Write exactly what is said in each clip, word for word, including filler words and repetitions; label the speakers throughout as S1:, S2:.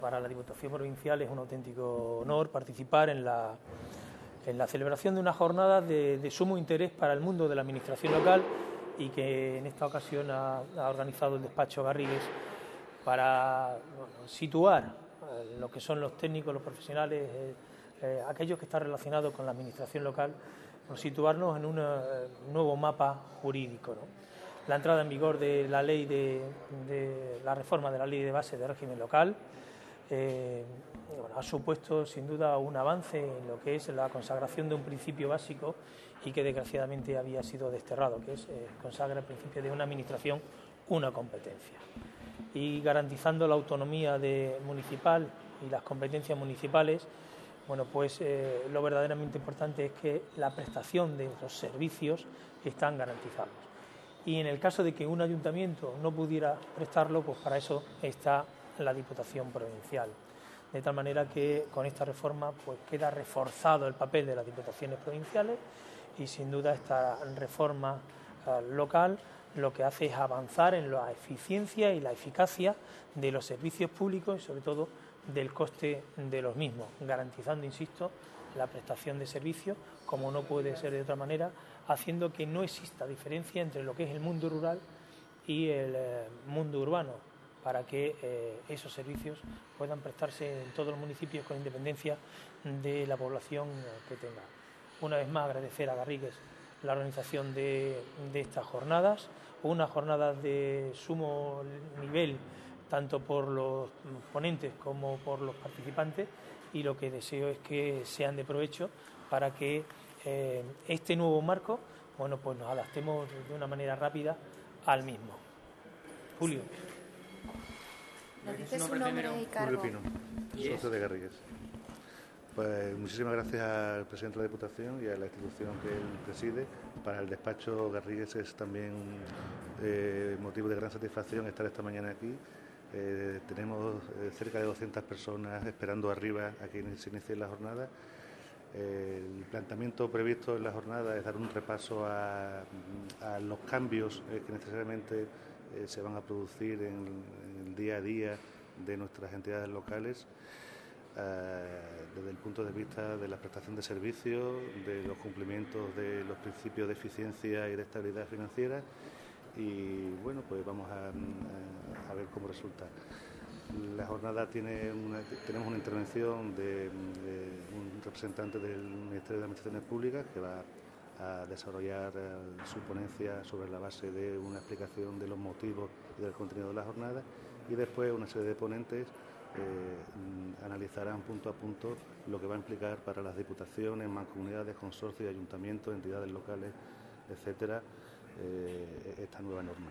S1: Para la Diputación Provincial es un auténtico honor participar en la, en la celebración de una jornada de, de sumo interés para el mundo de la administración local y que en esta ocasión ha, ha organizado el despacho Garrigues para bueno, situar eh, lo que son los técnicos, los profesionales, eh, eh, aquellos que están relacionados con la administración local, por situarnos en un eh, nuevo mapa jurídico, ¿no? La entrada en vigor de la ley de, de la reforma de la ley de base de régimen local Eh, bueno, ha supuesto sin duda un avance en lo que es la consagración de un principio básico y que desgraciadamente había sido desterrado, que es eh, consagra el principio de una administración, una competencia. Y garantizando la autonomía de municipal y las competencias municipales, bueno, pues eh, lo verdaderamente importante es que la prestación de los servicios están garantizados. Y en el caso de que un ayuntamiento no pudiera prestarlo, pues para eso está la Diputación Provincial. De tal manera que con esta reforma pues queda reforzado el papel de las Diputaciones Provinciales y sin duda esta reforma eh, local lo que hace es avanzar en la eficiencia y la eficacia de los servicios públicos y sobre todo del coste de los mismos, garantizando, insisto, la prestación de servicios, como no puede ser de otra manera, haciendo que no exista diferencia entre lo que es el mundo rural y el eh, mundo urbano, para que eh, esos servicios puedan prestarse en todos los municipios con independencia de la población que tenga. Una vez más, agradecer a Garrigues la organización de, de estas jornadas, unas jornadas de sumo nivel tanto por los ponentes como por los participantes, y lo que deseo es que sean de provecho para que eh, este nuevo marco, bueno, pues nos adaptemos de una manera rápida al mismo. Julio.
S2: ¿Nos dices su nombre y cargo?
S3: Julio Pino, socio de Garrigues. Pues muchísimas gracias al presidente de la Diputación y a la institución que él preside. Para el despacho Garrigues es también eh, motivo de gran satisfacción estar esta mañana aquí. Eh, tenemos eh, cerca de doscientas personas esperando arriba a que se inicie la jornada. Eh, el planteamiento previsto en la jornada es dar un repaso a, a los cambios eh, que necesariamente eh, se van a producir en, en el día a día de nuestras entidades locales, eh, desde el punto de vista de la prestación de servicios, de los cumplimientos de los principios de eficiencia y de estabilidad financiera, y bueno, pues vamos a, a ver cómo resulta. La jornada tiene una, tenemos una intervención de, de un representante del Ministerio de Administraciones Públicas que va a desarrollar eh, su ponencia sobre la base de una explicación de los motivos y del contenido de la jornada, y después una serie de ponentes eh, analizarán punto a punto lo que va a implicar para las diputaciones, mancomunidades, consorcios, ayuntamientos, entidades locales, etcétera, eh, esta nueva norma.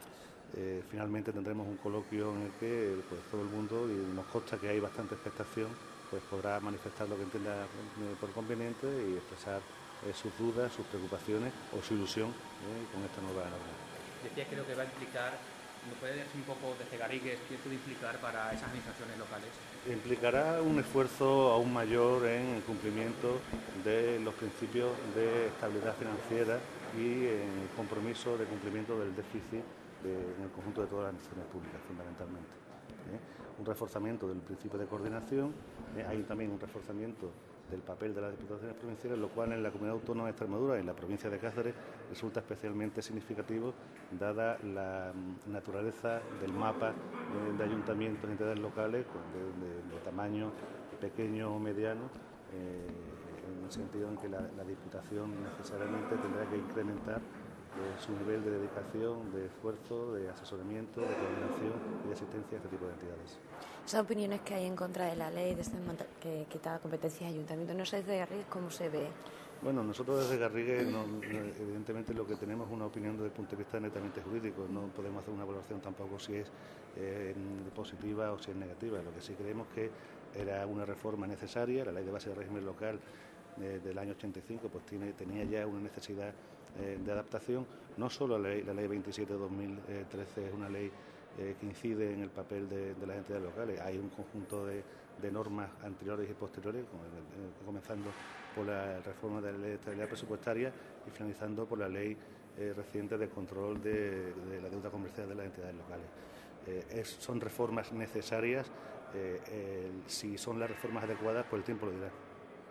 S3: Eh, finalmente tendremos un coloquio en el que pues, todo el mundo, y nos consta que hay bastante expectación, pues podrá manifestar lo que entienda eh, por conveniente y expresar eh, sus dudas, sus preocupaciones o su ilusión eh, con esta nueva norma.
S4: Decía que lo que va a implicar, ¿me puede decir un poco desde Garrigues qué puede implicar para esas administraciones locales?
S3: Implicará un esfuerzo aún mayor en el cumplimiento de los principios de estabilidad financiera y en el compromiso de cumplimiento del déficit De, en el conjunto de todas las administraciones públicas, fundamentalmente. ¿eh? Un reforzamiento del principio de coordinación, ¿eh? hay también un reforzamiento del papel de las diputaciones provinciales, lo cual en la Comunidad Autónoma de Extremadura y en la provincia de Cáceres resulta especialmente significativo, dada la naturaleza del mapa eh, de ayuntamientos y entidades locales de, de, de tamaño pequeño o mediano, eh, en el sentido en que la, la Diputación necesariamente tendrá que incrementar de su nivel de dedicación, de esfuerzo, de asesoramiento, de coordinación y de asistencia a este tipo de entidades.
S2: Esas opiniones que hay en contra de la ley de que quita competencias a ayuntamientos, no sé desde Garrigues cómo se ve.
S3: Bueno, nosotros desde Garrigues, no, evidentemente lo que tenemos es una opinión desde el punto de vista netamente jurídico, no podemos hacer una valoración tampoco si es eh, positiva o si es negativa. Lo que sí creemos que era una reforma necesaria, la ley de base de régimen local eh, del año ochenta y cinco pues tiene, tenía ya una necesidad eh, de adaptación. No solo la ley, la ley veintisiete de dos mil trece es una ley eh, que incide en el papel de, de las entidades locales, hay un conjunto de, de normas anteriores y posteriores, comenzando por la reforma de la ley de estabilidad presupuestaria y finalizando por la ley eh, reciente de control de, de la deuda comercial de las entidades locales. Eh, es, son reformas necesarias Eh, el, si son las reformas adecuadas, pues el tiempo lo dirá.